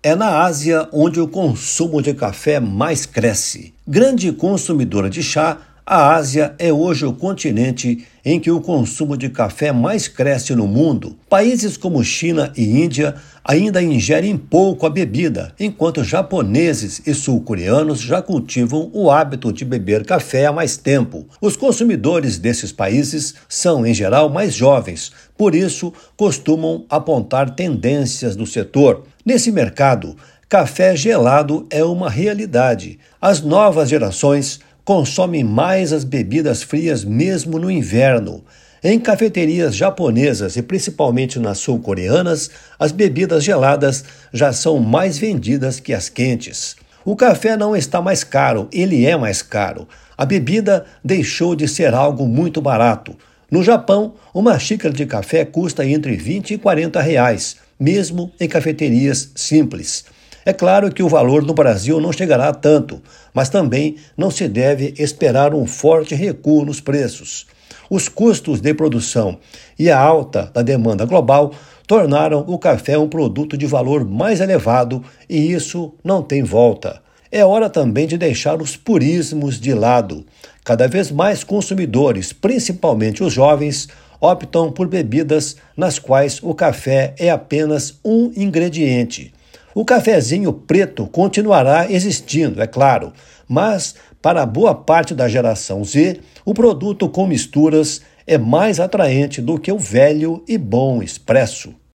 É na Ásia onde o consumo de café mais cresce. Grande consumidora de chá, a Ásia é hoje o continente em que o consumo de café mais cresce no mundo. Países como China e Índia ainda ingerem pouco a bebida, enquanto japoneses e sul-coreanos já cultivam o hábito de beber café há mais tempo. Os consumidores desses países são, em geral, mais jovens, por isso costumam apontar tendências do setor. Nesse mercado, café gelado é uma realidade. As novas gerações consomem mais as bebidas frias mesmo no inverno. Em cafeterias japonesas e principalmente nas sul-coreanas, as bebidas geladas já são mais vendidas que as quentes. O café não está mais caro, ele é mais caro. A bebida deixou de ser algo muito barato. No Japão, uma xícara de café custa entre 20 e 40 reais, mesmo em cafeterias simples. É claro que o valor no Brasil não chegará a tanto, mas também não se deve esperar um forte recuo nos preços. Os custos de produção e a alta da demanda global tornaram o café um produto de valor mais elevado e isso não tem volta. É hora também de deixar os purismos de lado. Cada vez mais consumidores, principalmente os jovens, optam por bebidas nas quais o café é apenas um ingrediente. O cafezinho preto continuará existindo, é claro, mas para boa parte da geração Z, o produto com misturas é mais atraente do que o velho e bom expresso.